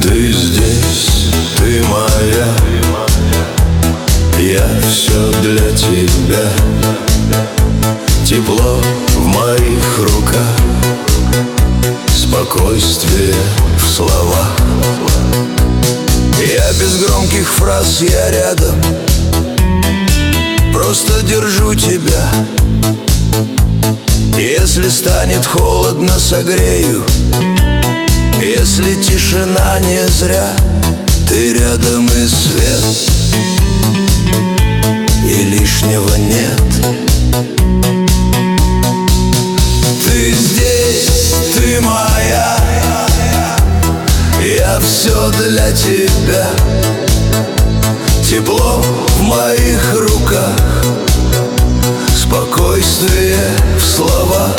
Ты здесь, ты моя, я все для тебя. Тепло в моих руках, спокойствие в словах. Я без громких фраз, я рядом, просто держу тебя. Если станет холодно, согрею. Если тишина не зря, ты рядом и свет, и лишнего нет. Ты здесь, ты моя, я все для тебя. Тепло в моих руках, спокойствие в словах.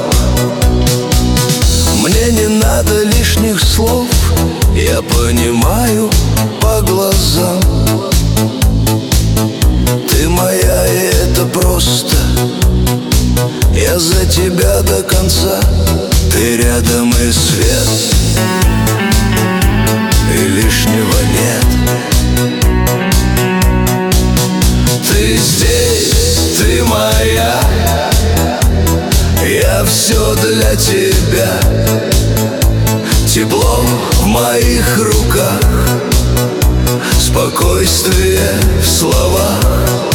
Мне не надо лишних слов, я понимаю по глазам. Ты моя, и это просто, я за тебя до конца. Ты рядом и свет, и лишнего нет. Ты здесь, ты моя, я все для тебя. Тепло в моих руках, спокойствие в словах.